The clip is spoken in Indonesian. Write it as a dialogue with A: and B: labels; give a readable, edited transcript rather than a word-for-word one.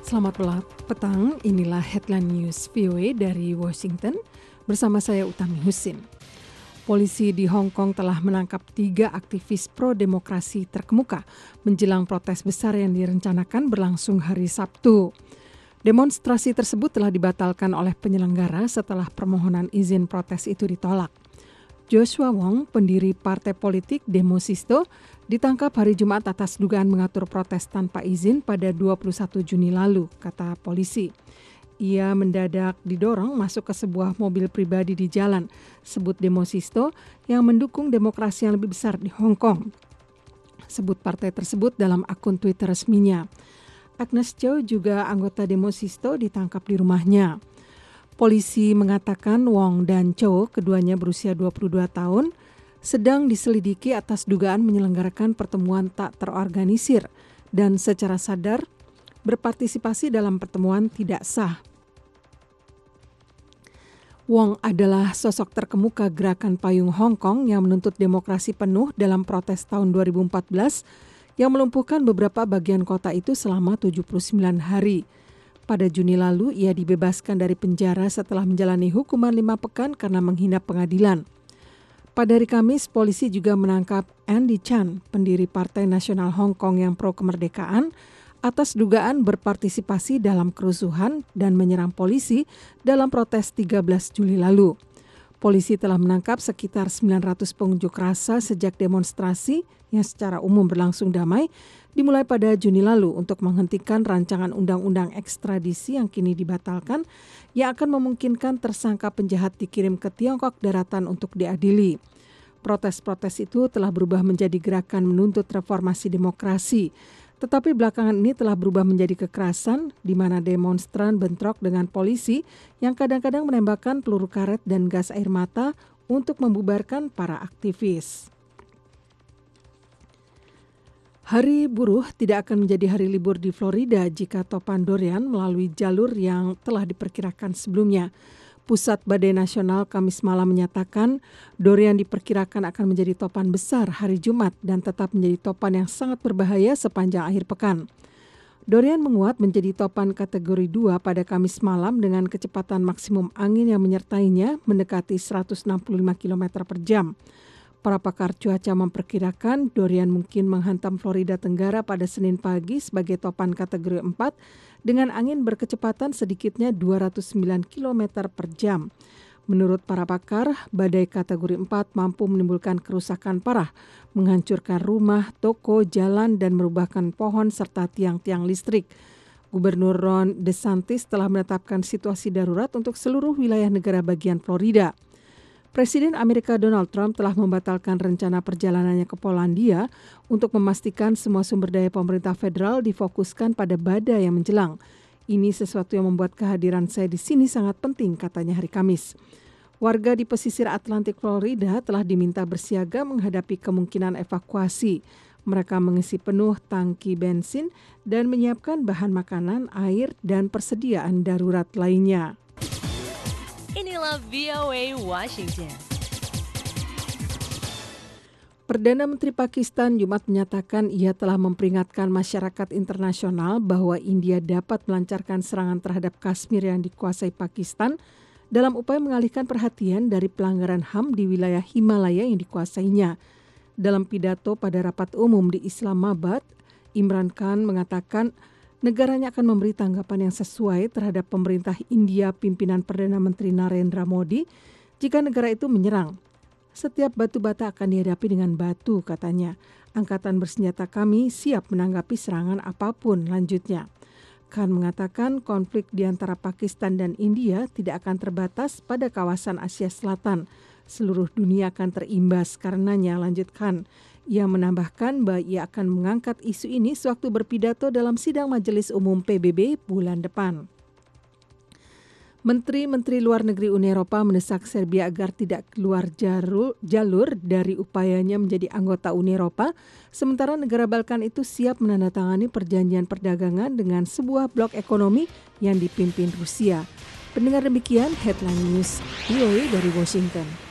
A: Selamat petang, inilah Headline News VOA dari Washington bersama saya Utami Husin. Polisi di Hong Kong telah menangkap 3 aktivis pro-demokrasi terkemuka menjelang protes besar yang direncanakan berlangsung hari Sabtu. Demonstrasi tersebut telah dibatalkan oleh penyelenggara setelah permohonan izin protes itu ditolak. Joshua Wong, pendiri partai politik Demosisto, ditangkap hari Jumat atas dugaan mengatur protes tanpa izin pada 21 Juni lalu, kata polisi. Ia mendadak didorong masuk ke sebuah mobil pribadi di jalan, sebut Demosisto, yang mendukung demokrasi yang lebih besar di Hong Kong. Sebut partai tersebut dalam akun Twitter resminya. Agnes Chow, juga anggota Demosisto, ditangkap di rumahnya. Polisi mengatakan Wong dan Chow, keduanya berusia 22 tahun, sedang diselidiki atas dugaan menyelenggarakan pertemuan tak terorganisir dan secara sadar berpartisipasi dalam pertemuan tidak sah. Wong adalah sosok terkemuka gerakan payung Hong Kong yang menuntut demokrasi penuh dalam protes tahun 2014 yang melumpuhkan beberapa bagian kota itu selama 79 hari. Pada Juni lalu, ia dibebaskan dari penjara setelah menjalani hukuman 5 pekan karena menghina pengadilan. Pada hari Kamis, polisi juga menangkap Andy Chan, pendiri Partai Nasional Hong Kong yang pro kemerdekaan, atas dugaan berpartisipasi dalam kerusuhan dan menyerang polisi dalam protes 13 Juli lalu. Polisi telah menangkap sekitar 900 pengunjuk rasa sejak demonstrasi yang secara umum berlangsung damai dimulai pada Juni lalu untuk menghentikan rancangan undang-undang ekstradisi yang kini dibatalkan yang akan memungkinkan tersangka penjahat dikirim ke Tiongkok daratan untuk diadili. Protes-protes itu telah berubah menjadi gerakan menuntut reformasi demokrasi. Tetapi belakangan ini telah berubah menjadi kekerasan di mana demonstran bentrok dengan polisi yang kadang-kadang menembakkan peluru karet dan gas air mata untuk membubarkan para aktivis. Hari buruh tidak akan menjadi hari libur di Florida jika topan Dorian melalui jalur yang telah diperkirakan sebelumnya. Pusat Badai Nasional Kamis malam menyatakan Dorian diperkirakan akan menjadi topan besar hari Jumat dan tetap menjadi topan yang sangat berbahaya sepanjang akhir pekan. Dorian menguat menjadi topan kategori 2 pada Kamis malam dengan kecepatan maksimum angin yang menyertainya mendekati 165 km per jam. Para pakar cuaca memperkirakan Dorian mungkin menghantam Florida Tenggara pada Senin pagi sebagai topan kategori 4 dengan angin berkecepatan sedikitnya 209 km per jam. Menurut para pakar, badai kategori 4 mampu menimbulkan kerusakan parah, menghancurkan rumah, toko, jalan, dan merubahkan pohon serta tiang-tiang listrik. Gubernur Ron DeSantis telah menetapkan situasi darurat untuk seluruh wilayah negara bagian Florida. Presiden Amerika Donald Trump telah membatalkan rencana perjalanannya ke Polandia untuk memastikan semua sumber daya pemerintah federal difokuskan pada badai yang menjelang. Ini sesuatu yang membuat kehadiran saya di sini sangat penting, katanya hari Kamis. Warga di pesisir Atlantik Florida telah diminta bersiaga menghadapi kemungkinan evakuasi. Mereka mengisi penuh tangki bensin dan menyiapkan bahan makanan, air, dan persediaan darurat lainnya.
B: Inilah VOA Washington.
A: Perdana Menteri Pakistan Jumat menyatakan ia telah memperingatkan masyarakat internasional bahwa India dapat melancarkan serangan terhadap Kashmir yang dikuasai Pakistan dalam upaya mengalihkan perhatian dari pelanggaran HAM di wilayah Himalaya yang dikuasainya. Dalam pidato pada rapat umum di Islamabad, Imran Khan mengatakan negaranya akan memberi tanggapan yang sesuai terhadap pemerintah India pimpinan Perdana Menteri Narendra Modi jika negara itu menyerang. Setiap batu bata akan dihadapi dengan batu, katanya. Angkatan bersenjata kami siap menanggapi serangan apapun, lanjutnya. Khan mengatakan konflik di antara Pakistan dan India tidak akan terbatas pada kawasan Asia Selatan. Seluruh dunia akan terimbas karenanya, lanjut Khan. Ia menambahkan bahwa ia akan mengangkat isu ini sewaktu berpidato dalam sidang Majelis Umum PBB bulan depan. Menteri-menteri luar negeri Uni Eropa mendesak Serbia agar tidak keluar jalur dari upayanya menjadi anggota Uni Eropa, sementara negara Balkan itu siap menandatangani perjanjian perdagangan dengan sebuah blok ekonomi yang dipimpin Rusia. Pendengar demikian Headline News VOA dari Washington.